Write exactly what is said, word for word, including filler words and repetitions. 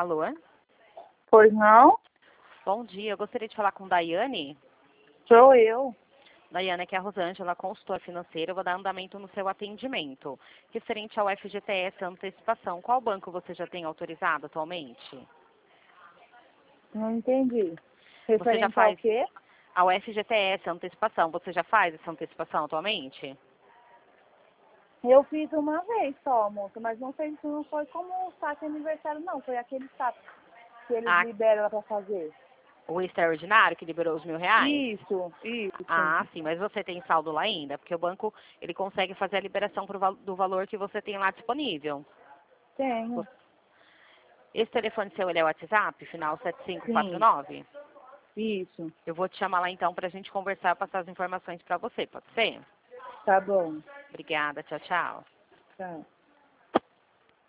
Alô? Pois não? Bom dia, eu gostaria de falar com Daiane. Sou eu. Daiane, aqui é a Rosângela, consultora financeira. Eu vou dar andamento no seu atendimento. Referente ao F G T S, antecipação, qual banco você já tem autorizado atualmente? Não entendi. Você já Referente faz ao quê? ao F G T S, antecipação, você já faz essa antecipação atualmente? Eu fiz uma vez só, moça, mas não, fez, não foi como o saque aniversário, não. Foi aquele saque que eles Ah, liberam para fazer. o extraordinário que liberou os mil reais? Isso, isso. Ah, sim, mas você tem saldo lá ainda? Porque o banco, ele consegue fazer a liberação pro, val- do valor que você tem lá disponível. Tenho. Esse telefone seu, ele é o WhatsApp, final sete cinco quatro Sim, nove? isso. Eu vou te chamar lá então pra gente conversar, passar as informações pra você, pode ser? Tá bom. Obrigada, tchau, tchau. Tá.